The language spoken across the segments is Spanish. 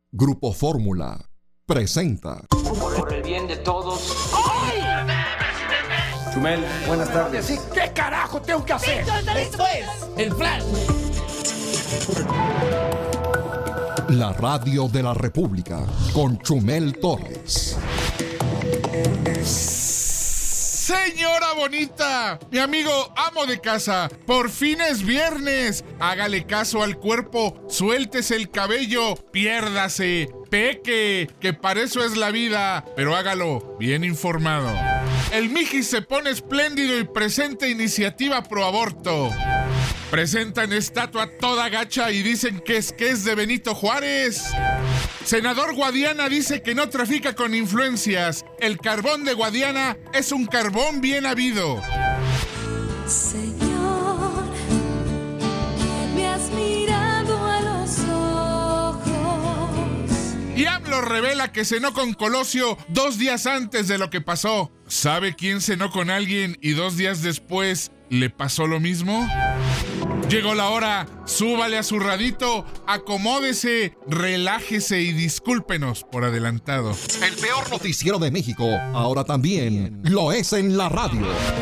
Grupo Fórmula presenta. Por el bien de todos. ¡Ay! Chumel, buenas tardes. Sí, ¿qué carajo tengo que hacer? Esto es el Flash. La radio de la República con Chumel Torres. Señora bonita, mi amigo amo de casa, por fin es viernes. Hágale caso al cuerpo, suéltese el cabello, piérdase, peque, que para eso es la vida, pero hágalo bien informado. El Mijis se pone espléndido y presenta iniciativa pro aborto. Presentan estatua toda gacha y dicen que es de Benito Juárez. Senador Guadiana dice que no trafica con influencias. El carbón de Guadiana es un carbón bien habido. Señor, me has mirado a los ojos. Y AMLO revela que cenó con Colosio 2 días antes de lo que pasó. ¿Sabe quién cenó con alguien y 2 días después le pasó lo mismo? Llegó la hora, súbale a su radito, acomódese, relájese y discúlpenos por adelantado. El peor noticiero de México, ahora también lo es en la radio.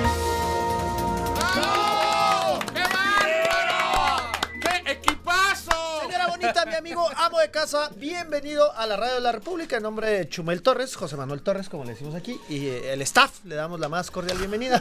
¡Oh! ¡Qué bárbaro! ¡Qué equipazo! Señora bonita, mi amigo amo de casa, bienvenido a la radio de la República. En nombre de Chumel Torres, José Manuel Torres, como le decimos aquí, y el staff, le damos la más cordial bienvenida.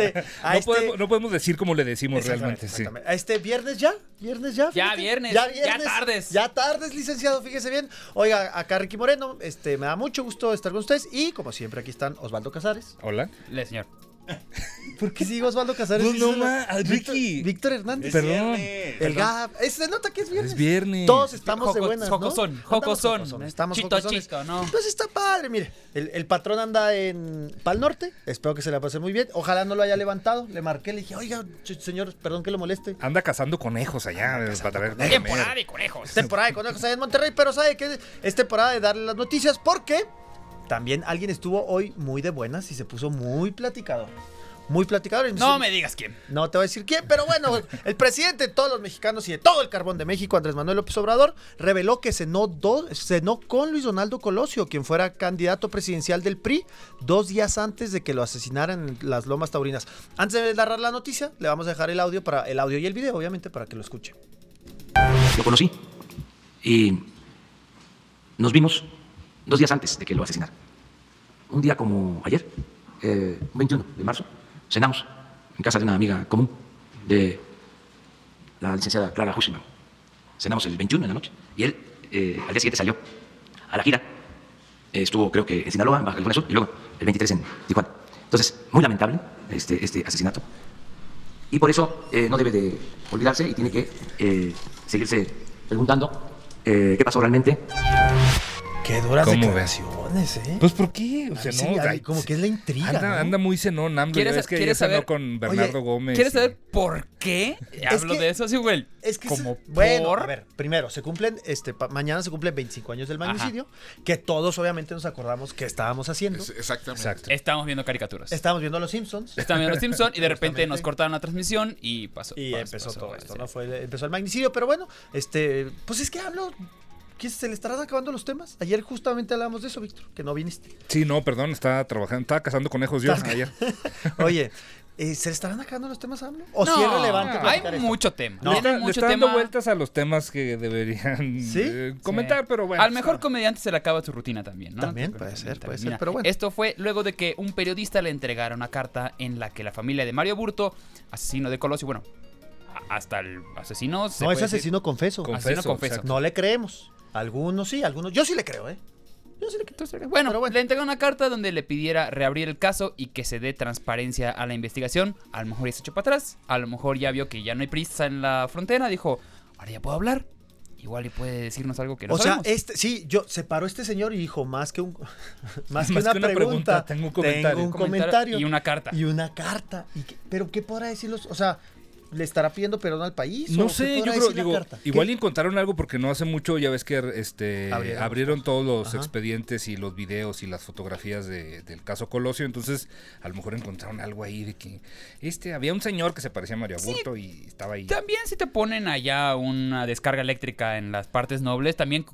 No podemos decir como le decimos realmente, sí. A este viernes ya. Ya viernes, ya tardes, licenciado, fíjese bien. Oiga, acá Ricky Moreno, me da mucho gusto estar con ustedes y como siempre aquí están Osvaldo Casares. Hola. Señor. ¿Por qué sigo Osvaldo Casares? Ricky. Víctor Hernández. Perdón. El Gap. Se nota que es viernes. Es viernes. Todos estamos de buenas, ¿no? Jocosón. Estamos Chito jocosones. chisto, ¿no? Entonces está padre, mire. El patrón anda en Pal Norte. Espero que se la pase muy bien. Ojalá no lo haya levantado. Le marqué, le dije, oiga, señor, perdón que lo moleste. Anda cazando conejos allá para traer de Temporada de conejos. Temporada de conejos allá en Monterrey, pero sabe que es temporada de darle las noticias porque también alguien estuvo hoy muy de buenas y se puso muy platicador. Muy platicador. No me digas quién. No te voy a decir quién, pero bueno, el presidente de todos los mexicanos y de todo el carbón de México, Andrés Manuel López Obrador, reveló que cenó con Luis Donaldo Colosio, quien fuera candidato presidencial del PRI, 2 días antes de que lo asesinaran en las Lomas Taurinas. Antes de narrar la noticia, le vamos a dejar el audio y el video, obviamente, para que lo escuche. Lo conocí y nos vimos 2 días antes de que lo asesinaran. Un día como ayer, 21 de marzo, cenamos en casa de una amiga común de la licenciada Clara Hushman. Cenamos el 21 en la noche y él al día siguiente salió a la gira. Estuvo creo que en Sinaloa, en Baja California Sur, y luego el 23 en Tijuana. Entonces, muy lamentable este asesinato. Y por eso no debe de olvidarse y tiene que seguirse preguntando qué pasó realmente. Qué duras ¿Cómo declaraciones, ¿eh? Pues ¿por qué? O sea, Sí, no, como que es la intriga, anda muy cenón, AMLO. ¿Quieres cenó saber? con Bernardo Gómez. ¿Quieres saber por qué hablo de eso, sí, güey? Es que como bueno, a ver, primero, se cumplen, mañana se cumplen 25 años del magnicidio, que todos obviamente nos acordamos que estábamos haciendo. Exactamente. Exacto. Estábamos viendo caricaturas. Estábamos viendo a los Simpsons. Estábamos viendo los Simpsons y de repente nos cortaron la transmisión y pasó. Y empezó todo eso. esto, ¿no? Empezó el magnicidio, pero bueno, pues es que hablo. ¿Qué, se le estarán acabando los temas? Ayer justamente hablábamos de eso, Víctor, que no viniste. Sí, no, perdón, estaba cazando conejos yo ayer. Oye, ¿se le estarán acabando los temas a AMLO? ¿O No, si es relevante hay platicar esto? mucho tema. No. Hay Le mucho está dando tema. vueltas a los temas que deberían comentar, pero bueno. Al mejor comediante se le acaba su rutina también, ¿no? También puede ser, Mira, pero bueno. Esto fue luego de que un periodista le entregara una carta en la que la familia de Mario Burto, asesino de Colosio, bueno, hasta el asesino... No, es asesino confeso. Asesino confeso. Exacto. No le creemos. Algunos sí, algunos. Yo sí le creo, ¿eh? Yo sí le creo. Entonces, bueno, Pero bueno. le entregó una carta donde le pidiera reabrir el caso y que se dé transparencia a la investigación. A lo mejor ya se echó para atrás. A lo mejor ya vio que ya no hay prisa en la frontera. Dijo, ahora ya puedo hablar. Igual y puede decirnos algo que no sabemos. Se paró este señor y dijo, más que una pregunta, tengo un un comentario. Y una carta. ¿Pero qué podrá decirlos? O sea, ¿le estará pidiendo perdón al país? No ¿O sé, qué yo podrá creo, decir la carta? igual ¿Qué? encontraron algo porque no hace mucho, ya ves que abrieron todos los Ajá. expedientes y los videos y las fotografías del caso Colosio, entonces a lo mejor encontraron algo ahí de que había un señor que se parecía a Mario Aburto y estaba ahí. También si te ponen allá una descarga eléctrica en las partes nobles, también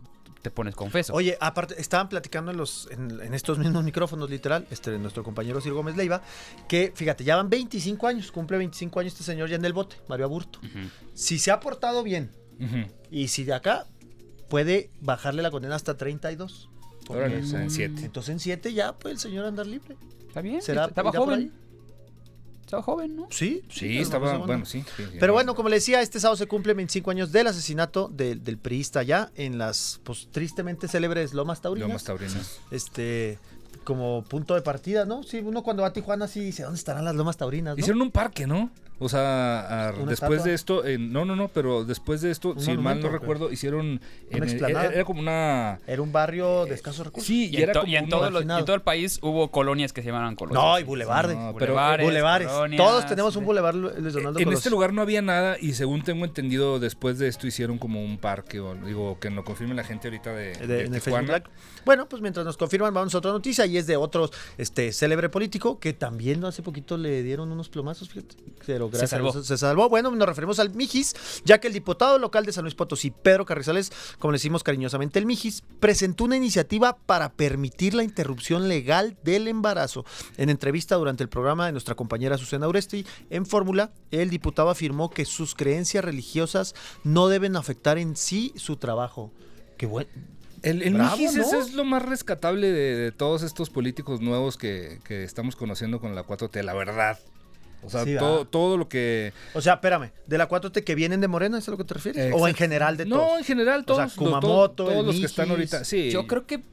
te pones confeso. Oye, aparte, estaban platicando en estos mismos micrófonos, literal, nuestro compañero Ciro Gómez Leiva, que, fíjate, ya van 25 años, cumple 25 años este señor ya en el bote, Mario Aburto. Si se ha portado bien, y si de acá puede bajarle la condena hasta 32. Órale, o sea, en 7. Entonces en 7 ya puede el señor andar libre. ¿Está bien? ¿Será Estaba ya por joven. ahí? Estaba joven, ¿no? Sí, Sí, estaba, bueno, sí. Pero bueno, como le decía, este sábado se cumplen 25 años del asesinato del priista allá en las, pues, tristemente célebres Lomas Taurinas. Lomas Taurinas. Como punto de partida, ¿no? Sí, uno cuando va a Tijuana sí dice, ¿dónde estarán las Lomas Taurinas, no? Hicieron un parque, ¿no? O sea, ¿Una después estatua? de esto, no, pero después de esto, ¿Un si mal monumento, no o qué? recuerdo, hicieron... explanada. Era como una... Era un barrio de escosos recursos. Sí, Y, y era en, como y en un todo marginado. en todo el país hubo colonias que se llamaban colonias. No, y bulevardes. No, pero Bulevares. colonias, Todos tenemos un bulevar, Luis Donaldo en Colosio. este lugar no había nada y según tengo entendido, después de esto hicieron como un parque, o digo, que nos confirme la gente ahorita de En el Facebook Tijuana. Live. Bueno, pues mientras nos confirman, vamos a otra noticia y es de otro célebre político que también hace poquito le dieron unos plomazos, fíjate. Pero gracias salvó. a Dios se salvó. Bueno, nos referimos al Mijis, ya que el diputado local de San Luis Potosí, Pedro Carrizales, como le decimos cariñosamente el Mijis, presentó una iniciativa para permitir la interrupción legal del embarazo. En entrevista durante el programa de nuestra compañera Susana Uresti en Fórmula, el diputado afirmó que sus creencias religiosas no deben afectar en sí su trabajo. Qué bueno. El Bravo, Mijis ¿no? es lo más rescatable de todos estos políticos nuevos que estamos conociendo con la 4T, la verdad. O sea, Sí, todo lo que... O sea, espérame, de la 4T que vienen de Morena, ¿es a lo que te refieres? Exacto. O en general de todos. No, en general todos, Kumamoto, todos el los que están Mijis. ahorita. Sí. Yo creo que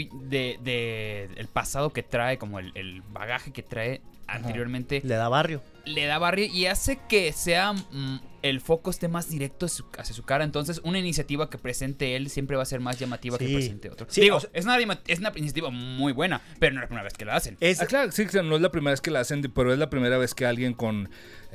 de el pasado que trae, como el bagaje que trae anteriormente, Le da barrio. le da barrio y hace que sea el foco esté más directo hacia su cara. Entonces, una iniciativa que presente él siempre va a ser más llamativa que Sí. presente otro. Sí, Digo, o sea- es una iniciativa muy buena, pero no es la primera vez que la hacen. Claro, sí, no es la primera vez que la hacen, pero es la primera vez que alguien con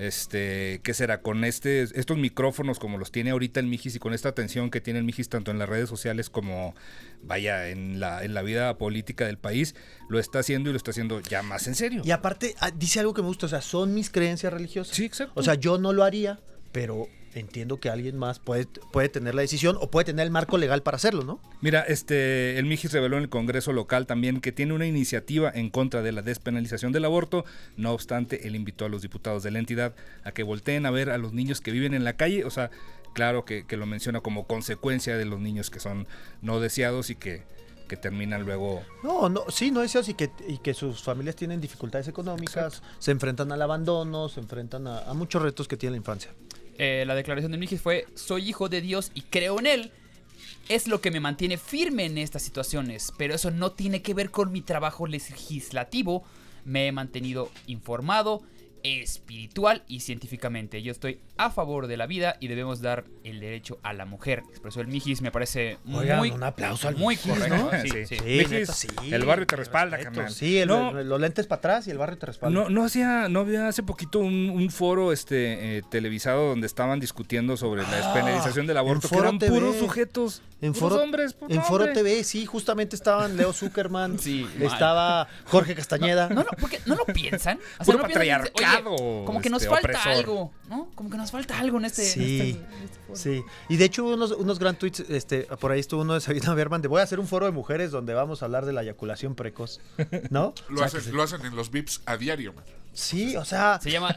¿qué será? Con estos micrófonos como los tiene ahorita el Mijis y con esta atención que tiene el Mijis tanto en las redes sociales como vaya en la vida política del país, lo está haciendo y lo está haciendo ya más en serio. Y aparte, dice algo que me gusta, o sea, son mis creencias religiosas. Sí, exacto. O sea, yo no lo haría, pero entiendo que alguien más puede tener la decisión o puede tener el marco legal para hacerlo, ¿no? Mira, el Mijis reveló en el Congreso local también que tiene una iniciativa en contra de la despenalización del aborto. No obstante, él invitó a los diputados de la entidad a que volteen a ver a los niños que viven en la calle. O sea, claro que lo menciona como consecuencia de los niños que son no deseados y que terminan luego... No, sí, no deseos y que sus familias tienen dificultades económicas, se enfrentan al abandono, se enfrentan a muchos retos que tiene la infancia. La declaración de Mijis fue: soy hijo de Dios y creo en él. Es lo que me mantiene firme en estas situaciones, pero eso no tiene que ver con mi trabajo legislativo. Me he mantenido informado, espiritual y científicamente. Yo estoy a favor de la vida y debemos dar el derecho a la mujer. Expresó el Mijis, me parece Oigan, un aplauso al muy Mijis, correcto. ¿no? Sí. Sí, Mijis, neta, sí. el barrio te respalda, Respeto. carnal. Sí, No. los lentes para atrás y el barrio te respalda. No había hace poquito un foro televisado donde estaban discutiendo sobre la despenalización del aborto, en que Foro eran TV. puros sujetos, En puros Foro, hombres. pues, en no, Foro hombre. TV, sí, justamente estaban Leo Zuckerman, Sí, mal. estaba Jorge Castañeda. No, porque no lo piensan. O Puro no piensan, oye, patriarcado, como que nos falta opresor. algo, ¿no? Como que nos falta algo en este. Sí, en este foro. sí. Y de hecho hubo unos gran tweets, por ahí estuvo uno de Sabina Berman de voy a hacer un foro de mujeres donde vamos a hablar de la eyaculación precoz, ¿no? Lo hacen en los VIPs a diario, man. Sí, o sea, Se llama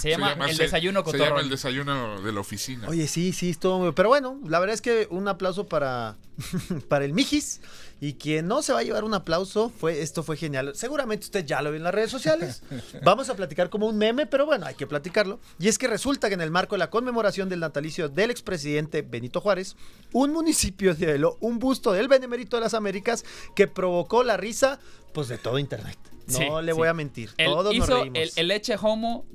el desayuno Se llama cotorrón. el desayuno de la oficina. oye, sí, estuvo muy... Pero bueno, la verdad es que un aplauso para el Mijis. Y quien no se va a llevar un aplauso, esto fue genial. Seguramente usted ya lo vio en las redes sociales. Vamos a platicar como un meme, pero bueno, hay que platicarlo. Y es que resulta que en el marco de la conmemoración del natalicio del expresidente Benito Juárez, un municipio reveló un busto del Benemérito de las Américas que provocó la risa, pues, de todo internet. No Sí, le sí. voy a mentir. Él Todos nos hizo reímos. el leche homo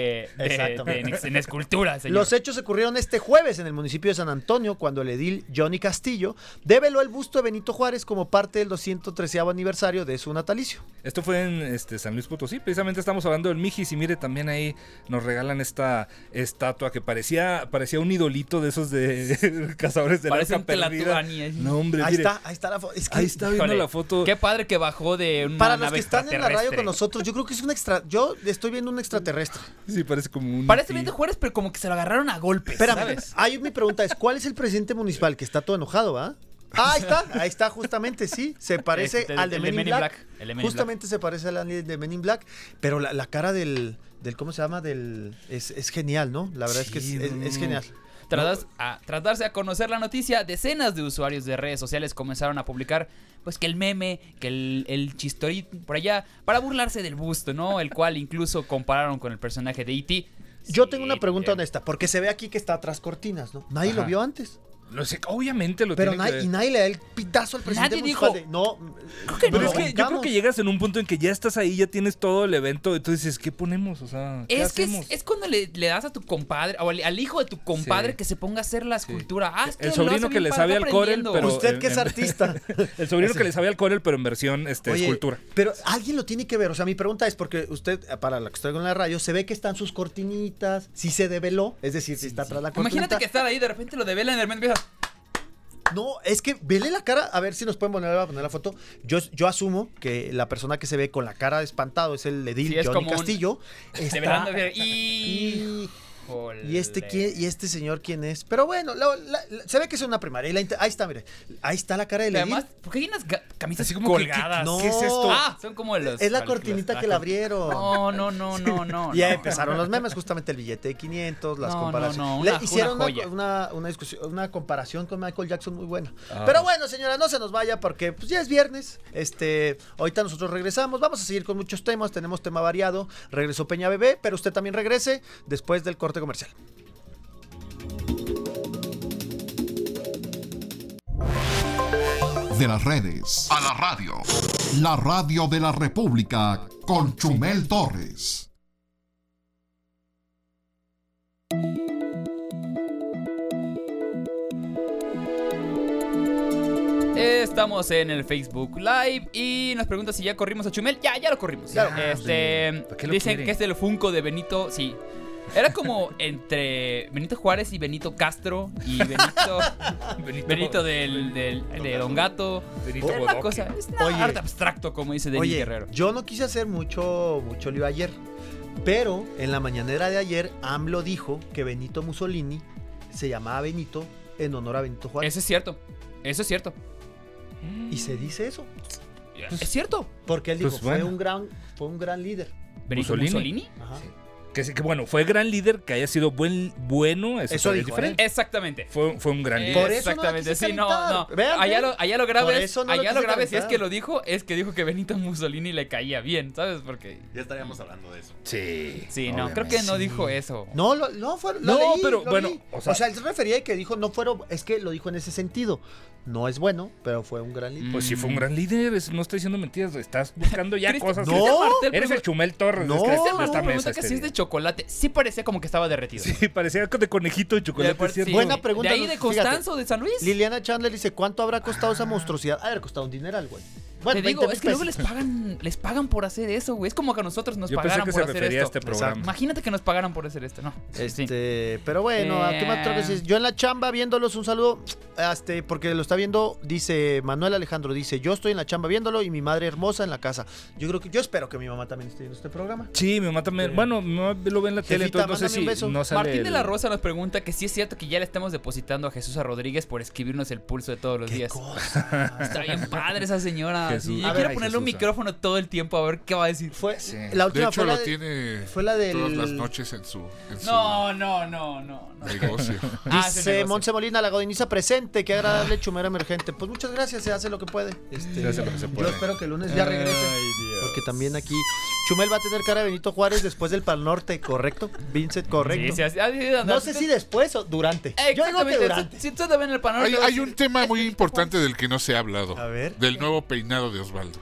en escultura, señor. Los hechos ocurrieron este jueves en el municipio de San Antonio, cuando el edil Johnny Castillo develó el busto de Benito Juárez como parte del 213º aniversario de su natalicio. Esto fue en San Luis Potosí, precisamente estamos hablando del Mijis y mire, también ahí nos regalan esta estatua que parecía un idolito de esos de cazadores de la Parece arca un perdida. Tlatoani, así. No, hombre, Ahí mire, está la foto. Es que ahí está viendo Híjole, la foto. Qué padre que bajó de una para los nave que están en la radio con extraterrestre. nosotros, yo creo que es un yo estoy viendo un extraterrestre. Sí, parece como un... Parece Benito Juárez, pero como que se lo agarraron a golpes, Espérame, ¿sabes? mi pregunta es, ¿cuál es el presidente municipal que está todo enojado, va? Ahí está, justamente, sí. Se parece al de Men in Black. Justamente se parece al de Men in Black. Pero la cara del ¿cómo se llama? Es genial, ¿no? La verdad es que es genial. Tras darse a conocer la noticia, decenas de usuarios de redes sociales comenzaron a publicar pues que el meme, que el chistorito por allá, para burlarse del busto, ¿no? El cual incluso compararon con el personaje de E.T. Yo tengo una pregunta honesta, porque se ve aquí que está atrás cortinas, ¿no? Nadie lo vio antes. Lo sé, obviamente lo pero tiene que ver. Y nadie le da el pitazo al presidente municipal. No, pero es que yo creo que llegas en un punto en que ya estás ahí, ya tienes todo el evento, entonces dices, ¿qué ponemos? O sea, ¿qué hacemos? Es cuando le das a tu compadre o al hijo de tu compadre que se ponga a hacer la escultura. Es que el sobrino que le sabe al Corel, pero usted que es artista. El sobrino que le sabe al Corel, pero en versión escultura. Pero alguien lo tiene que ver. O sea, mi pregunta es porque usted, para la que estoy con la radio, se ve que están sus cortinitas, si se develó, es decir, si está atrás la cortinita. Imagínate que estar ahí, de repente lo develan y de repente empieza. No, es que vele la cara, a ver si nos pueden poner la foto. Yo asumo que la persona que se ve con la cara de espantado es el edil Johnny Castillo. ¿Y este señor quién es? Pero bueno, se ve que es una primaria. Ahí está, mire. Ahí está la cara del edil. Además, ¿por qué hay unas camisas así como colgadas? No, ¿qué es esto? Son como los... Es la cortinita que la abrieron. No. Y empezaron los memes, justamente el billete de 500, las comparaciones. Hicieron una discusión, una comparación con Michael Jackson muy buena. Pero bueno, señora, no se nos vaya porque pues, ya es viernes. Ahorita nosotros regresamos. Vamos a seguir con muchos temas. Tenemos tema variado. Regresó Peña Bebé, pero usted también regrese después del corte comercial. De las redes a la radio. La radio de la República con Chumel Torres. Estamos en el Facebook Live y nos pregunta si ya corrimos a Chumel. Ya lo corrimos. Claro. Dicen que es el Funko de Benito. Sí. Era como entre Benito Juárez y Benito Castro y Benito de Don Gato. Benito Era una cosa, es arte abstracto, como dice Denis Guerrero. Yo no quise hacer mucho lío ayer, pero en la mañanera de ayer AMLO dijo que Benito Mussolini se llamaba Benito en honor a Benito Juárez. Eso es cierto. Y se dice eso. Es cierto. Porque él dijo, Pues bueno. fue un gran líder. ¿Benito Mussolini? Ajá. Sí. Que bueno, fue gran líder, que haya sido bueno, eso dijo, es diferente. Exactamente. Fue un gran líder. Por eso exactamente, no sí, no. Vean, allá lo grave si es calentar. que lo dijo, es que dijo que Benito Mussolini le caía bien, ¿sabes? Porque ya estaríamos hablando de eso. Sí, no, creo que no dijo eso. No, pero bueno, leí. o sea, él se refería a que dijo es que lo dijo en ese sentido. No es bueno, pero fue un gran líder. Pues sí fue un gran líder, no estoy diciendo mentiras, estás buscando ya cosas. No, eres el Chumel Torres no, de esta pregunta mesa. que si es de chocolate, sí parecía como que estaba derretido. Sí, parecía de conejito de chocolate. Sí. Buena pregunta. ¿De ahí de Constanzo, de San Luis? Liliana Chandler dice, ¿cuánto habrá costado esa monstruosidad? Ha de haber costado un dineral, güey. Bueno, te digo, es que luego les pagan por hacer eso, güey. Es como que a nosotros nos pagaran por hacer esto. A este programa. Imagínate que nos pagaran por hacer esto, ¿no? Pero bueno, ¿a qué más tengo que decir? Yo en la chamba viéndolos, un saludo, porque lo está viendo, dice Manuel Alejandro, dice, yo estoy en la chamba viéndolo y mi madre hermosa en la casa. Yo espero que mi mamá también esté viendo este programa. Sí, mi mamá también. Bueno, mi mamá lo ve en la tele, entonces no sé si no sale. Martín de la Rosa nos pregunta que si es cierto que ya le estamos depositando a Jesús Rodríguez por escribirnos el pulso de todos los días. Está bien padre esa señora. Sí, yo quiero ponerle un micrófono todo el tiempo a ver qué va a decir. La última de hecho, fue lo tiene fue la del... todas las noches en su No. negocio. Dice Montse Molina, la godiniza presente, qué agradable chumera emergente. Pues muchas gracias, se hace lo que puede. Se hace lo que se puede. Yo espero que el lunes ya regrese. Porque también aquí Chumel va a tener cara de Benito Juárez después del Pal Norte, ¿correcto? Vincent, correcto. Sí, no sé si después o durante. Yo digo que durante. Si tú también el Pal Norte. Hay un tema muy importante del que no se ha hablado. A ver. Del nuevo peinado de Osvaldo.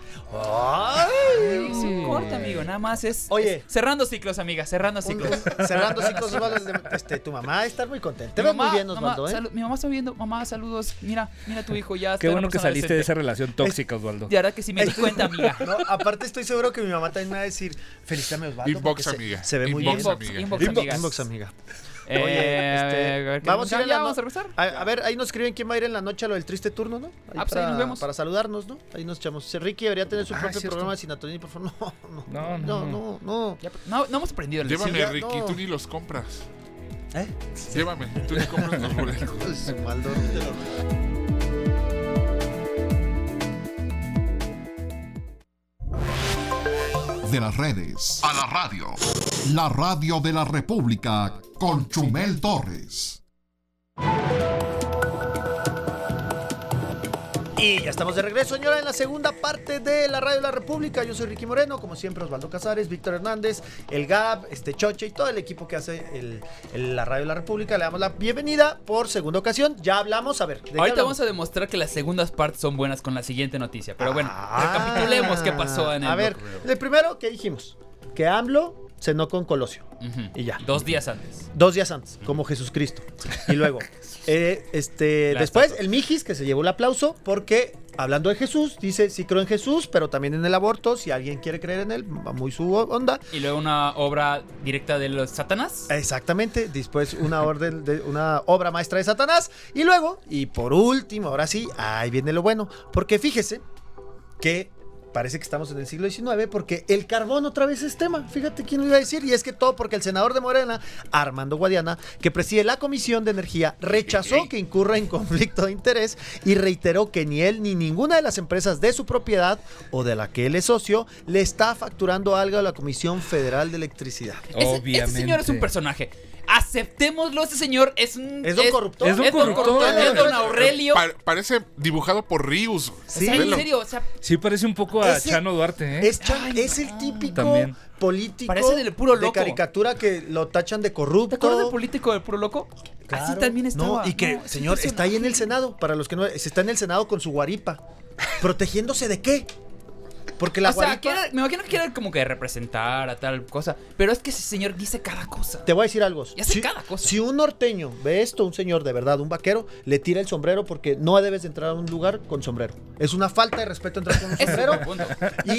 ¡Ay! Sí, corta, amigo, nada más es... Oye. Cerrando ciclos, amiga, cerrando ciclos. Cerrando ciclos, Osvaldo. Tu mamá está muy contenta. Te ves muy bien, Osvaldo, mi mamá está viendo, mamá, saludos. Mira tu hijo ya. Qué bueno que saliste de esa relación tóxica, Osvaldo. De verdad que sí me di cuenta, amiga. No, aparte estoy seguro que mi mamá también me va a decir, felicítame, Osvaldo. Inbox, amiga. Se ve muy bien. Inbox, amiga. Oye, vamos a regresar. A ver, ahí nos escriben quién va a ir en la noche a lo del triste turno, ¿no? Pues ahí nos vemos. Para saludarnos, ¿no? Ahí nos echamos. Ricky debería tener su propio programa de Sinatonía, por favor. No. No hemos aprendido el Llévame, ya, Ricky, no. tú ni los compras. ¿Eh? Llévame, tú ni compras los boletos. Maldito. de las redes a la radio. La radio de la República con Chumel Torres. Y ya estamos de regreso, señora, en la segunda parte de la Radio de la República. Yo soy Ricky Moreno, como siempre Osvaldo Casares, Víctor Hernández, el Gab, Choche y todo el equipo que hace la Radio de la República. Le damos la bienvenida por segunda ocasión. Ya hablamos, a ver. Ahorita vamos a demostrar que las segundas partes son buenas con la siguiente noticia. Pero bueno, recapitulemos qué pasó en el... A ver, el primero que dijimos, que AMLO cenó con Colosio. Y ya. 2 días antes. 2 días antes, como Jesucristo. Y luego, después el Mijis, que se llevó el aplauso, porque hablando de Jesús, dice, sí creo en Jesús, pero también en el aborto, si alguien quiere creer en él, va muy su onda. Y luego una obra directa de los Satanás. Exactamente, después una obra maestra de Satanás. Y luego, y por último, ahora sí, ahí viene lo bueno, porque fíjese que parece que estamos en el siglo XIX, porque el carbón otra vez es tema. Fíjate quién lo iba a decir. Y es que todo porque el senador de Morena, Armando Guadiana, que preside la Comisión de Energía, rechazó que incurra en conflicto de interés y reiteró que ni él ni ninguna de las empresas de su propiedad o de la que él es socio le está facturando algo a la Comisión Federal de Electricidad. Obviamente. Ese señor es un personaje. Aceptémoslo, ese señor es un... Es don corruptor. Es don Aurelio. Parece dibujado por Rius. Sí, en serio, o sea... Sí, parece un poco a Chano Duarte, ¿eh? Es el típico también político parece del puro loco. de caricatura que lo tachan de corrupto. ¿Te acuerdas del político del puro loco? Claro. Así también estaba. No, y que, señor, está ahí en el Senado. Para los que no... Está en el Senado con su guaripa. ¿Protegiéndose de qué? Porque la guaripa... me imagino que quiere como que representar a tal cosa. Pero es que ese señor dice cada cosa. Te voy a decir algo. Y hace cada cosa. Si un norteño ve esto, un señor de verdad, un vaquero, le tira el sombrero porque no debes de entrar a un lugar con sombrero. Es una falta de respeto entrar con un sombrero. Y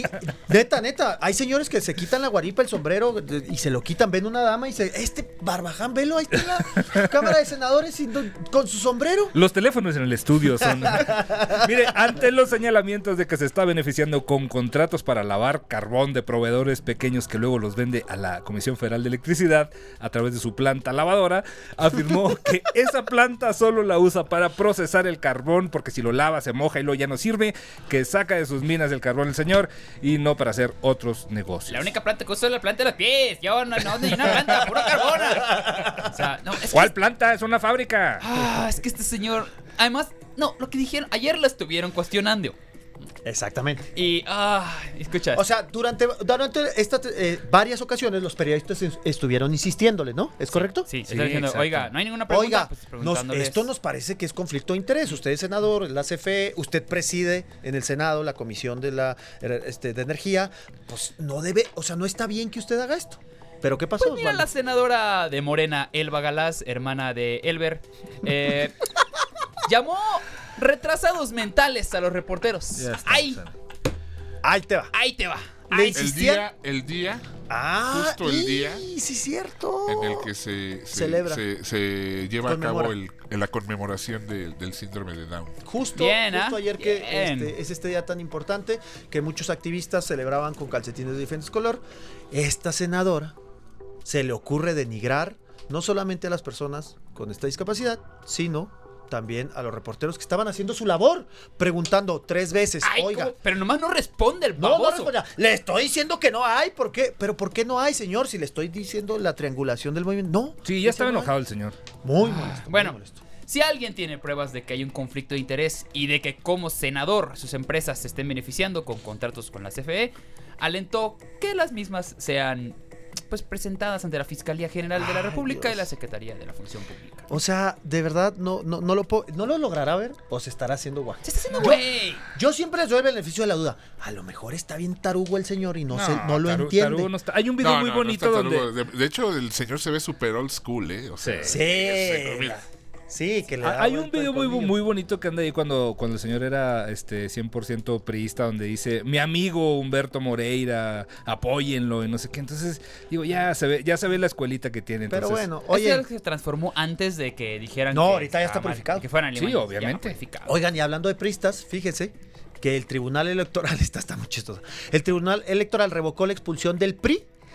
neta, hay señores que se quitan la guaripa, el sombrero y se lo quitan. Ven una dama y dice, Barbaján, velo, ahí está la Cámara de Senadores con su sombrero. Los teléfonos en el estudio son... Mire, ante los señalamientos de que se está beneficiando con contratos para lavar carbón de proveedores pequeños que luego los vende a la Comisión Federal de Electricidad a través de su planta lavadora, afirmó que esa planta solo la usa para procesar el carbón, porque si lo lava se moja y luego ya no sirve, que saca de sus minas el carbón el señor y no para hacer otros negocios. La única planta que usa es la planta de los pies. Yo no hay una planta, pura carbona. O sea, no, ¿cuál planta? Es una fábrica. Es que este señor, además, lo que dijeron, ayer lo estuvieron cuestionando. Exactamente. Y, escucha. O sea, durante varias ocasiones los periodistas estuvieron insistiéndole, ¿no? ¿Es correcto? Sí, diciendo, oiga, no hay ninguna pregunta. Oiga, esto nos parece que es conflicto de interés. Usted es senador, la CFE, usted preside en el Senado la Comisión de de Energía. Pues no debe, o sea, no está bien que usted haga esto. ¿Pero qué pasó? Pues mira, la senadora de Morena, Elba Galás, hermana de Elber, llamó retrasados mentales a los reporteros. Ahí te va. El día. Justo el día. Sí, cierto. En el que se lleva a cabo la conmemoración del síndrome de Down. Justo ayer que es este día tan importante que muchos activistas celebraban con calcetines de diferentes color. Esta senadora se le ocurre denigrar no solamente a las personas con esta discapacidad, sino también a los reporteros que estaban haciendo su labor, preguntando 3 veces, oiga. Pero nomás no responde el baboso. No, le estoy diciendo que no hay, ¿por qué? Pero ¿por qué no hay, señor? Si le estoy diciendo la triangulación del movimiento. No. Sí, ya estaba enojado el señor. Muy molesto. Bueno, muy molesto. Si alguien tiene pruebas de que hay un conflicto de interés y de que como senador sus empresas se estén beneficiando con contratos con la CFE, alentó que las mismas sean presentadas ante la Fiscalía General de la República y la Secretaría de la Función Pública. O sea, de verdad, no lo logrará ver o se estará haciendo guay. Se está haciendo güey. Yo siempre les doy el beneficio de la duda. A lo mejor está bien tarugo el señor y no lo entiende. No está. Hay un video muy bonito donde... De hecho, el señor se ve super old school, ¿eh? O sea, Sí, que le hay un video muy bonito que anda ahí cuando el señor era 100% priista, donde dice, mi amigo Humberto Moreira, apóyenlo y no sé qué. Entonces, digo, ya se ve la escuelita que tiene. Entonces, pero bueno, oye, se transformó antes de que dijeran no, ahorita ya está purificado. Que fueran sí, obviamente. Oigan, y hablando de priistas, fíjense que el Tribunal Electoral está muy chistoso. El Tribunal Electoral revocó la expulsión del PRI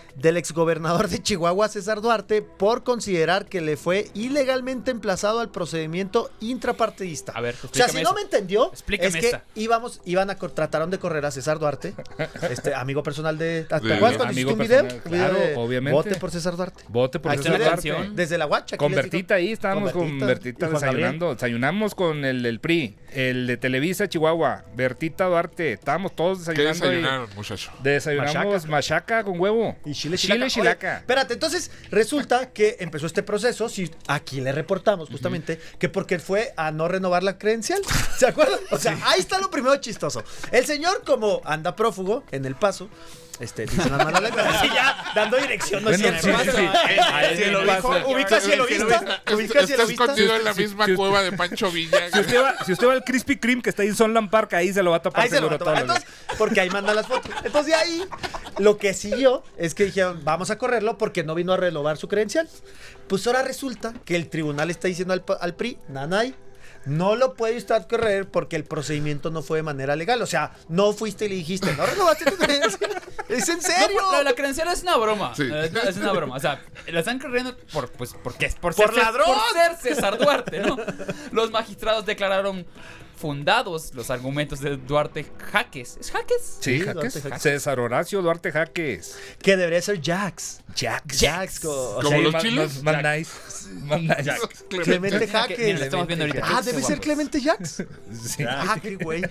del exgobernador de Chihuahua, César Duarte, por considerar que le fue ilegalmente emplazado al procedimiento intrapartidista. A ver, o sea, si explícame no esa. me entendió, Explícame es que esta. trataron de correr a César Duarte, amigo personal de... ¿Te De- acuerdas cuando amigo hiciste un video? personal, Un video claro, de obviamente. Vote por César Duarte. Vote por Ahí está César la Duarte. canción. Desde la Guacha. Con Bertita ahí estábamos, con Bertita y Juan Gabriel. desayunando. Desayunamos con el del PRI, el de Televisa Chihuahua, Bertita Duarte. Estábamos todos ¿Qué desayunando. desayunaron, muchacho? Desayunamos machaca con huevo. Y chile Chile chilaca. chilaca. Oye, espérate, entonces resulta que empezó este proceso, si aquí le reportamos justamente, que porque fue a no renovar la credencial, ¿se acuerdan? O sea, ahí está lo primero chistoso. El señor, como anda prófugo en El Paso, dicen las malas lenguas, así ya dando dirección, no Bueno, sé, sí, El Paso, sí, sí. el Sí, cielo El visto, Paso. ubica cielo vista, ubica Está cielo vista. escondido en la misma si- cueva de Pancho Villa. Si usted va al Krispy Kreme que está ahí en Sunland Park, ahí se lo va a tapar Ahí se lo va a seguro tomar. todos los Entonces, porque ahí manda las fotos. Entonces de ahí, lo que siguió es que dijeron, vamos a correrlo porque no vino a renovar su credencial. Pues ahora resulta que el tribunal está diciendo al PRI, nanay, no lo puede usted correr porque el procedimiento no fue de manera legal. O sea, no fuiste y le dijiste, no renovaste tu credencial. ¿Es en serio? No, la credencial es una broma. Sí. Es una broma. O sea, la están corriendo porque es por ¡Por ladrón! Por ser César Duarte, ¿no? Los magistrados declararon fundados los argumentos de Duarte Jaques. ¿Es Jaques? Sí, Sí, Jaques. Duarte Jaques. César Horacio Duarte Jaques. Que debería ser Jax. Jax. Como los más, chiles. Más nice. Más nice. Clemente Mira, Jaques. lo estamos viendo ahorita. Ah, Qué debe ser guapos. Clemente Jax. Sí. Ah, qué güey.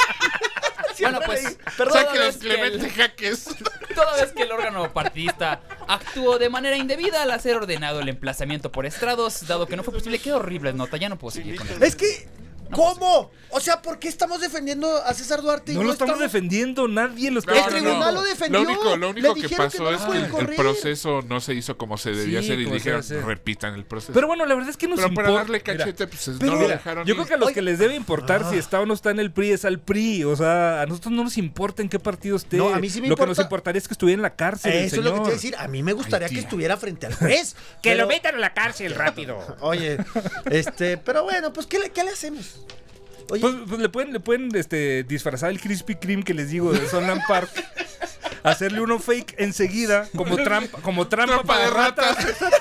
Bueno, pues, Perdón, toda Sáquenos vez que Clemente Jaques. toda vez que el órgano partidista actuó de manera indebida al hacer ordenado el emplazamiento por estrados, dado que no fue posible. Qué horrible nota, ya no puedo seguir con esto. Es que, ¿cómo? O sea, ¿por qué estamos defendiendo a César Duarte? y No lo estamos defendiendo, nadie lo está El defendiendo. tribunal lo defendió. Lo único Le que dijeron pasó no lo es pueden que el correr. proceso no se hizo como se debía Sí, hacer y como se dijeron, debe hacer. repitan el proceso. Pero bueno, la verdad es que nos Pero importa. para darle cachete, pues Pero no lo mira, dejaron yo ir. creo que a los Oiga. que les debe importar si está o no está en el PRI es al PRI. O sea, a nosotros no nos importa en qué partido esté. No, a mí sí me lo que importa. nos importaría es que estuviera en la cárcel. el Eso es lo que te señor. iba a decir. A mí me gustaría Ay, que tía. estuviera frente al juez. Que pero- lo metan a la cárcel rápido. Oye, pero bueno, pues ¿qué le hacemos? Oye, Pues le pueden disfrazar el Krispy Kreme que les digo de Sunland Park. Hacerle uno fake enseguida, como trampa Trampa de ratas.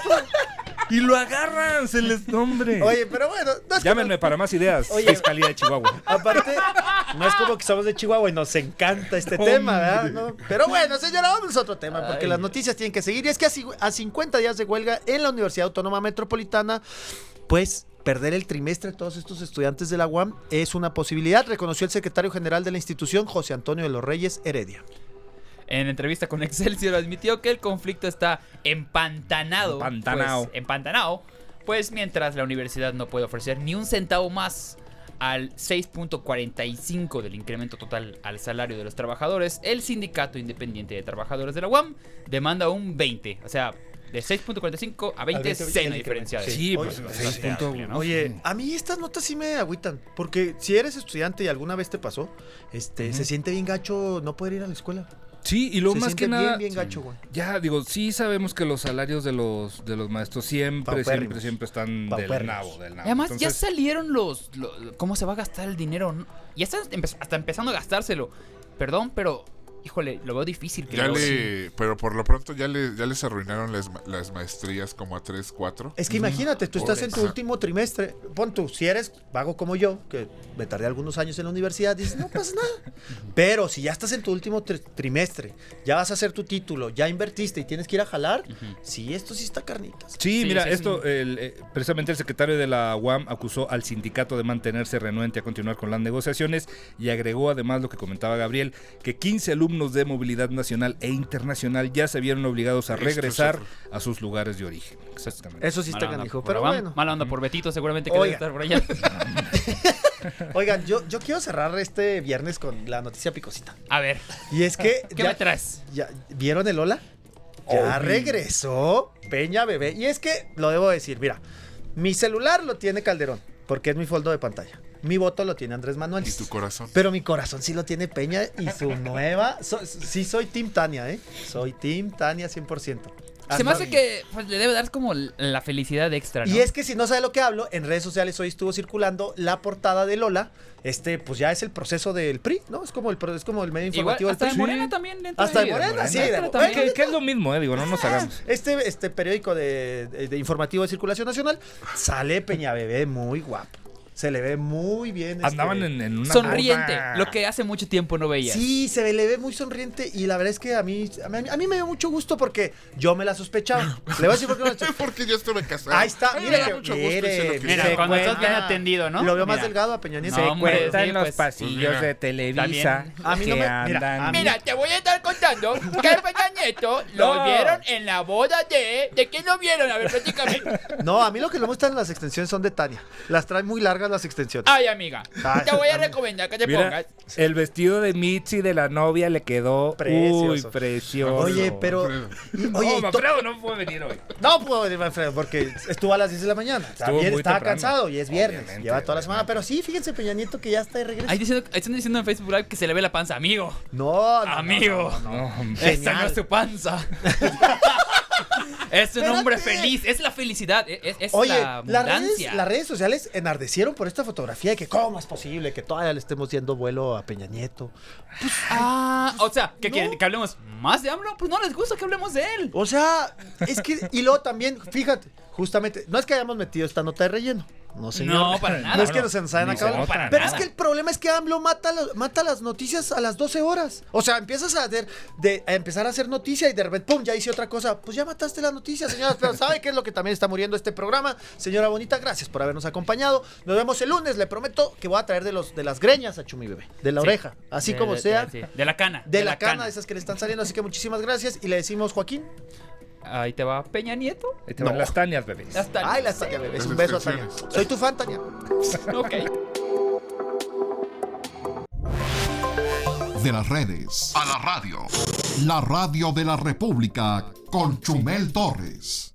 Y lo agarran, se les nombre. oye, pero bueno, no es Llámenme como- para más ideas. Oye. Fiscalía de Chihuahua. Aparte, no es como que somos de Chihuahua y nos encanta este tema, ¿verdad? ¿No? Pero bueno, señora, vamos a otro tema, porque las noticias tienen que seguir. Y es que a 50 días de huelga en la Universidad Autónoma Metropolitana, pues perder el trimestre de todos estos estudiantes de la UAM es una posibilidad, reconoció el secretario general de la institución, José Antonio de los Reyes Heredia. En entrevista con Excelsior admitió que el conflicto está empantanado. Pues mientras la universidad no puede ofrecer ni un centavo más al 6.45 del incremento total al salario de los trabajadores, el Sindicato Independiente de Trabajadores de la UAM demanda un 20. O sea, de 6.45 a 20 es cena diferencial. Sí, Oye, pues sí, 6 puntos. Oye, a mí estas notas sí me agüitan, porque si eres estudiante y alguna vez te pasó, se siente bien gacho no poder ir a la escuela. Sí, y lo Se más siente que nada. bien gacho, güey. Ya, digo, sí sabemos que los salarios de los maestros siempre Paupérrimos. están del Paupérrimos. nabo. Y además ya Entonces, salieron cómo se va a gastar el dinero. ¿No? Ya están hasta empezando a gastárselo. Perdón, pero híjole, lo veo difícil que Pero por lo pronto ya les arruinaron las maestrías como a 3, 4. Es que imagínate, tú estás en tu último trimestre. Pon tú, si eres vago como yo, que me tardé algunos años en la universidad, dices, no pasa nada. Pero si ya estás en tu último trimestre, ya vas a hacer tu título, ya invertiste y tienes que ir a jalar, sí, esto sí está carnitas. Sí, mira, sí, esto, precisamente el secretario de la UAM acusó al sindicato de mantenerse renuente a continuar con las negociaciones y agregó además lo que comentaba Gabriel, que 15 alumnos de movilidad nacional e internacional ya se vieron obligados a regresar a sus lugares de origen. Exactamente. Eso sí está Mala onda canijo, por pero Obama, bueno. Mala onda por Betito, seguramente que debe Oiga. estar por allá. Oigan, yo quiero cerrar este viernes con la noticia picosita. A ver, Y es que ¿qué me traes? ya ¿vieron el Ola? Ya regresó Peña Bebé. Y es que lo debo decir, mira, mi celular lo tiene Calderón, porque es mi foldo de pantalla. Mi voto lo tiene Andrés Manuel. ¿Y tu corazón? Pero mi corazón sí lo tiene Peña y su nueva... sí soy Team Tania, ¿eh? Soy Team Tania 100%. Se me hace que pues, le debe dar como la felicidad extra, ¿no? Y es que si no sabe lo que hablo, en redes sociales hoy estuvo circulando la portada de Lola. Pues ya es el proceso del PRI, ¿no? Es como el medio informativo hasta del de PRI. Morena también le entra Hasta ahí. de Morena, sí. Que es lo mismo, digo, no nos hagamos. Este periódico de informativo de circulación nacional sale Peñabebé muy guapo. Se le ve muy bien. Andaban en una sonriente, boda. lo que hace mucho tiempo no veías. Sí, le ve muy sonriente y la verdad es que a mí me dio mucho gusto porque yo me la sospechaba. Le voy a decir por qué no la sospechaba. Porque yo estuve casado. Ahí está, A mí me mire da que mucho gusto decir lo que Mira, sea. cuando estás bien atendido, ¿no? Lo veo más Mira. delgado a Peña Nieto. No, hombre, Cuenta sí, en los pues, pasillos de Televisa A mí no que me- andan. mira, te voy a estar contando que Peña Nieto lo vieron en la boda ¿De quién lo vieron? A ver, platícame. No, a mí lo que me gustan las extensiones son de Tania. Las trae muy largas las extensiones. Ay, amiga, Ay, te voy a recomendar que te Mira, pongas. el vestido de Mitzi de la novia le quedó Precioso. precioso. Oye, pero. Oye, Manfredo no puede venir hoy. no pudo venir Manfredo porque estuvo a las 10 de la mañana. Estuvo muy Estaba temprano. cansado y es viernes. Obviamente, Lleva toda la semana. Pero sí, fíjense, Peña Nieto que ya está de regreso. Ahí están diciendo en Facebook Live que se le ve la panza, amigo. No, Amigo. No, Esa Genial. no es tu panza. Es un hombre feliz. Es la felicidad. Es Oye, la abundancia. las redes sociales enardecieron por esta fotografía de que cómo es posible que todavía le estemos dando vuelo a Peña Nieto. O sea, ¿qué no. quieren? ¿Que hablemos más de AMLO? Pues no les gusta que hablemos de él. O sea, es que, y luego también, fíjate, justamente, no es que hayamos metido esta nota de relleno. No, señor. No, para nada. No es que nos hayan Ni se acabado. nota. Pero nada. es que el problema es que AMLO mata las noticias a las 12 horas. O sea, empiezas a empezar a hacer noticia y de repente, ¡pum!, ya hice otra cosa. Pues ya mataste la noticia, señoras. Pero ¿sabe qué es lo que también está muriendo este programa? Señora bonita, gracias por habernos acompañado. Nos vemos el lunes. Le prometo que voy a traer de las greñas a Chumi Bebé. De la Sí. oreja. Así como sea. De la cana. De la cana, de esas que le están saliendo. Así que muchísimas gracias. Y le decimos, Joaquín. Ahí te va Peña Nieto. Ahí te van las Tanias, bebés. Ya está. Ay, la Tania Bebé. Un beso a Tania. Soy tu fan, Tania. Ok. De las redes a la radio. La radio de la República con Chumel Torres.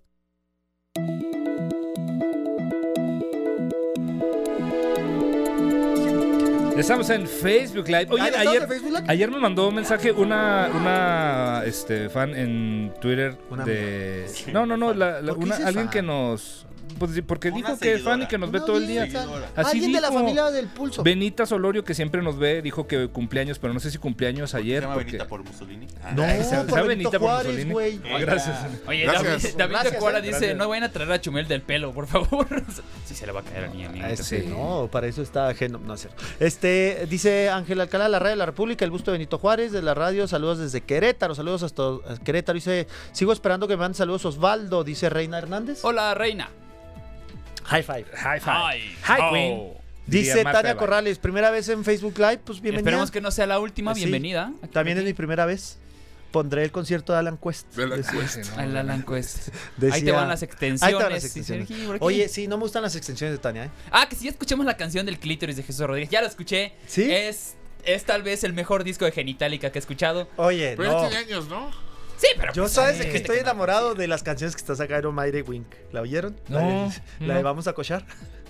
Estamos en Facebook Live. Oye, ¿Ah, ya estamos en Facebook Live? ayer me mandó un mensaje una fan en Twitter Una de... amiga. No, ¿Por qué dices alguien fan? que nos... Pues, porque Una dijo que es fan y que nos ve No todo el día. digas, Así alguien de la dijo. familia del Pulso. Benita Solorio, que siempre nos ve, dijo que cumpleaños, pero no sé si cumpleaños ¿Se ayer. llama Porque... Benita por Mussolini? No, ¿sabe por Benita Benito por Juárez, Mussolini? güey. Gracias. Oye, Gracias. David Gracias, de Cuara dice, gracias. no vayan a traer a Chumel del pelo, por favor. Sí se le va a caer a mi amigo. Sí. No, para eso está ajeno. No es cierto. Dice Ángel Alcalá, la radio de la República, el busto de Benito Juárez, de la radio, saludos desde Querétaro, saludos hasta Querétaro. Dice, sigo esperando que me manden saludos Osvaldo, dice Reina Hernández. Hola, reina. High five. High five. Ay, Hi, oh. Queen. Dice Diría Marta Tania de Baile. Corrales, primera vez en Facebook Live, pues bienvenida. Esperemos que no sea la última. Sí. Bienvenida. También es mi primera vez. Pondré el concierto de Alan Quest. De la- Decía. Sí, ¿no? Al Alan Quest. Decía- Ahí te van las extensiones. Ahí te van las Dice extensiones. aquí, por aquí. Oye, sí, no me gustan las extensiones de Tania, ¿eh? Ah, que si ya escuchamos la canción del clítoris de Jesús Rodríguez. Ya lo escuché. ¿Sí? Es tal vez el mejor disco de Genitalica que he escuchado. Oye, Pero no. ya tiene años, ¿no? Sí, pero Yo pues, sabes ay, de que estoy enamorado de las canciones que está sacando Mayre Wink. ¿La oyeron? No, La de no. Vamos a cochar.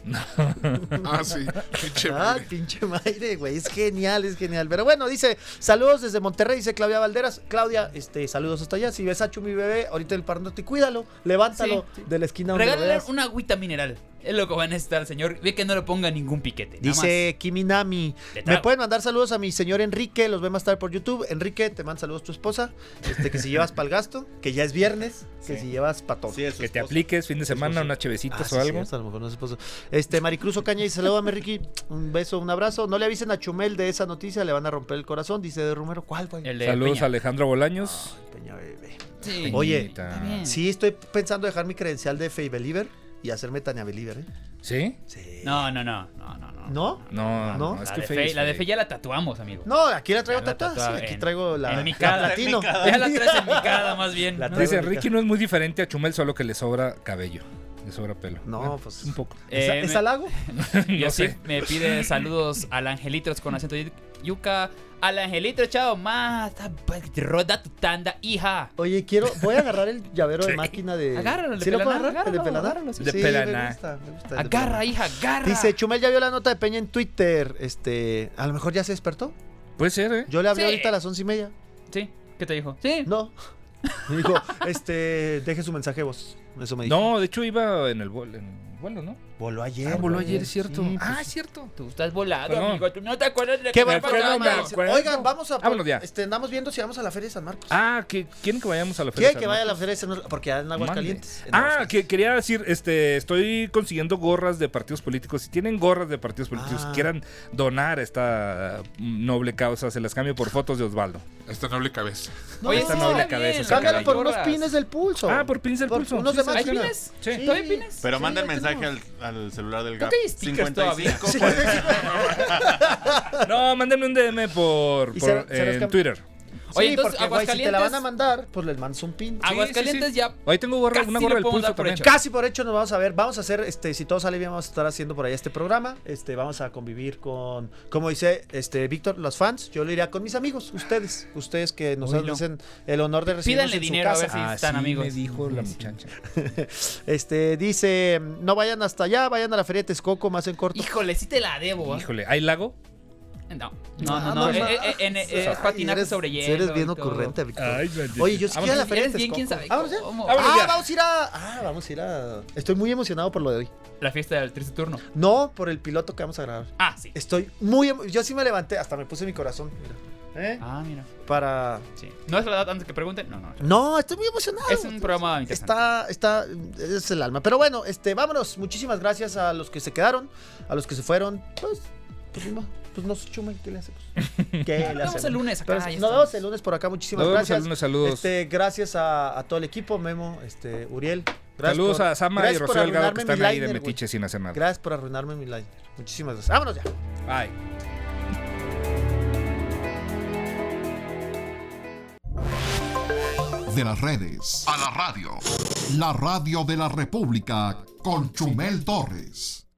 Ah, sí. Pinche Ah, madre. pinche Mayre, güey. Es genial, es genial. Pero bueno, dice, saludos desde Monterrey, dice Claudia Valderas. Claudia, saludos hasta allá. Si ves a Chumi Bebé, ahorita el parnote, cuídalo, levántalo Sí, sí. de la esquina donde lo Regálale veas. una agüita mineral. Es lo que va a necesitar, señor. Ve que no le ponga ningún piquete. nada Dice Kiminami, De me trago. pueden mandar saludos a mi señor Enrique, los ve más tarde por YouTube. Enrique, te manda saludos tu esposa, que si llevas para el gasto, que ya es viernes, que si llevas para todo. Sí, es su Que te esposa. apliques fin de semana, esposo. unas chevecitas sí, o algo. cierto, a lo mejor no es esposo. Maricruz Ocaña dice, salúdame Ricky, un beso, un abrazo. No le avisen a Chumel de esa noticia, le van a romper el corazón, dice de Romero. ¿Cuál, güey? El de Saludos Peña. a Alejandro Bolaños. Peña Bebé. Sí. Oye, Peñita. está bien. Sí, estoy pensando dejar mi credencial de Fey Believer y hacerme Tania Believer, ¿eh? ¿Sí? Sí. No. ¿No? No, ¿No? es La que de Fey Fe, es la de Fey. Fe ya la tatuamos, amigo. No, aquí la traigo Ya la tatuada. tatuaba Sí, aquí en- traigo la, en mi la cara. platino. Ya la traes en mi cara, más bien. La ¿no? traigo Dice, en mi Ricky no es muy diferente a Chumel, solo que le sobra cabello. Le sobra pelo. No, Bueno, pues- un poco. ¿Es me- halago? Yo No sí sé. me pide saludos al Angelitros con acento de yuca. Al Angelitro, chao, más. Roda tu tanda, hija. Oye, voy a agarrar el llavero de máquina de... Agárralo, el de ¿Sí lo puedo Pelaná, agarrar? ¿El de agárralo, Pelaná? agárralo, sí. De Sí, Pelaná. me gusta el de Agarra, Pelaná. hija, agarra. Dice, Chumel ya vio la nota de Peña en Twitter. A lo mejor ya se despertó. Puede ser, ¿eh? Yo le hablé Sí. ahorita a las 11:30. Sí, ¿qué te dijo? Sí. No. Me dijo, deje su mensaje de voz. Eso me dijo. No, de hecho iba en el vuelo, ¿no? Voló ayer. Voló ayer, es cierto. Sí, Es cierto. Tú estás volado, Perdón. amigo. Tú no te acuerdas de Qué va bueno. no me acuerdo. Oigan, vamos a... Vámonos ya. Andamos viendo si vamos a la Feria de San Marcos. Que quieren que vayamos a la feria. ¿Quiere que vaya a la Feria de San Marcos? Porque ya en Aguascalientes. Que quería decir, estoy consiguiendo gorras de partidos políticos. Si tienen gorras de partidos políticos que quieran donar a esta noble causa, se las cambio por fotos de Osvaldo. Esta noble cabeza. Oye, esta sí, noble está cabeza, bien, Cámbialo caray. por unos Gorras. pines del pulso. Por pines del pulso. Unos Sí, de sí, ¿Hay máquina. pines? Sí. ¿Todavía hay pines? Pero manda el Sí, mensaje al celular del Creo GAP. que hay stickers todavía. 55. No, mándenme un DM por Y se los en Twitter. Oye, Sí, entonces, porque, güey, si te la Aguascalientes- van a mandar, pues les mandas un pin. Aguascalientes sí. ya. Ahí tengo Casi una lo gorra del podemos pulso dar por también. hecho. Casi por hecho nos vamos a ver. Vamos a hacer, si todo sale bien, vamos a estar haciendo por ahí este programa. Vamos a convivir con, como dice Víctor, los fans. Yo lo iría con mis amigos, ustedes que nos Uy, no. hacen el honor de recibirnos Pídanle en dinero a su ver casa. si están amigos. me dijo la muchacha. Dice, no vayan hasta allá, vayan a la Feria de Texcoco, más en corto. Híjole, sí te la debo. ¿eh? Híjole, ¿hay lago? No. Ay, Es patinaje sobre hielo. Eres bien y todo. ocurrente, Víctor. Ay, maldito. Oye, yo sí quiero ir a la Feria de Eres bien, Texcoco. quién sabe Vámonos ya. cómo. Vámonos ya. Vamos a ir a... Estoy muy emocionado por lo de hoy. La fiesta del triste turno. No, por el piloto que vamos a grabar. Ah, sí. Estoy muy... Yo sí me levanté, hasta me puse mi corazón. Mira. Mira. Para... Sí. ¿No es la edad antes que pregunten? No. No, estoy muy emocionado. Es un programa interesante. Es el alma. Pero bueno, vámonos. Muchísimas gracias a los que se quedaron, a los que se fueron. Pues nos chumen, ¿qué le hacemos? ¿Qué le Nos vemos hacemos? el lunes acá, Pero ya nos estamos. vemos el lunes por acá. Muchísimas Nos vemos gracias. el lunes, saludos. Gracias a todo el equipo, Memo, Uriel. Gracias Saludos por- a Sama y gracias por Rocío Delgado que arruinarme están mi ahí de liner, güey. metiche sin hacer nada. Gracias por arruinarme mi liner. Muchísimas gracias. Vámonos ya. Bye. De las redes a la radio. La radio de la República con Chumel Torres.